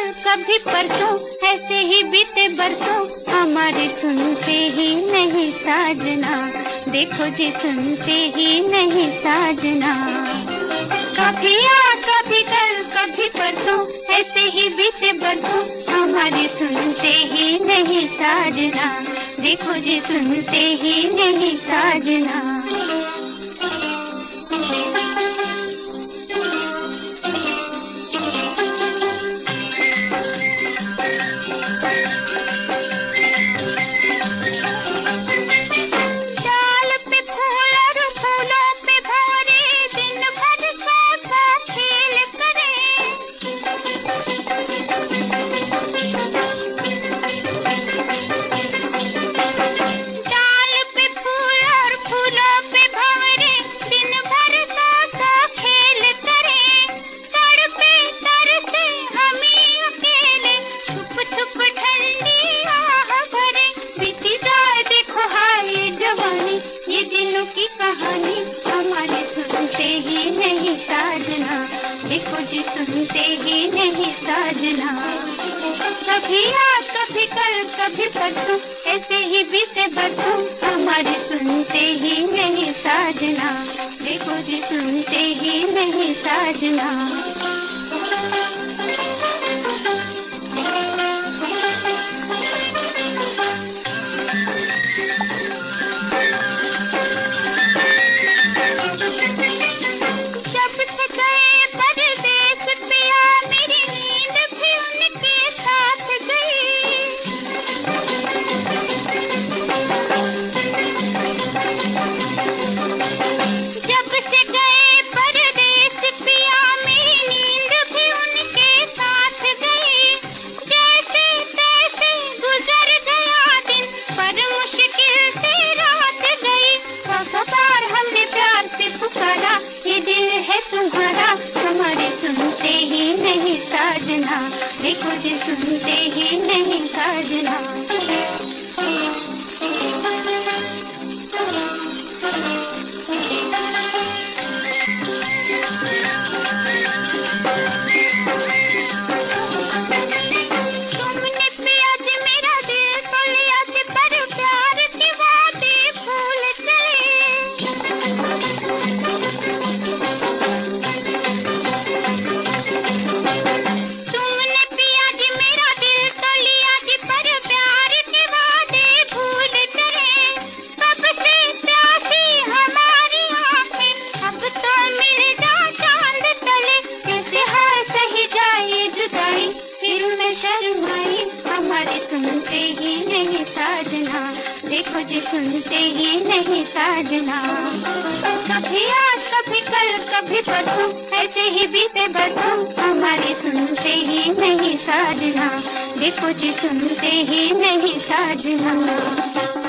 कभी परसों, ऐसे ही बीते बरसों, हमारे सुनते ही नहीं साजना। देखो जी सुनते ही नहीं साजना। कभी आज कभी कल कभी परसों, ऐसे ही बीते बरसों, हमारे सुनते ही नहीं साजना। देखो जी सुनते ही नहीं साजना। की कहानी हमारे सुनते ही नहीं साजना। देखो जी सुनते ही नहीं साजना। कभी आज कभी कल कभी परसों, ऐसे ही बीते बरसों, हमारे सुनते ही नहीं साजना। देखो जी सुनते ही नहीं साजना। देखो जी सुनते ही नहीं साजना। तुमने पिया जी मेरा दिल तो लिया जी, पर प्यार की बातें भूल चले। हमारे सुनते ही नहीं साजना। देखो जी सुनते ही नहीं साजना। कभी आज कभी कल कभी परसों, ऐसे ही बीते बरसों, हमारे सुनते ही नहीं साजना। देखो जी सुनते ही नहीं साजना।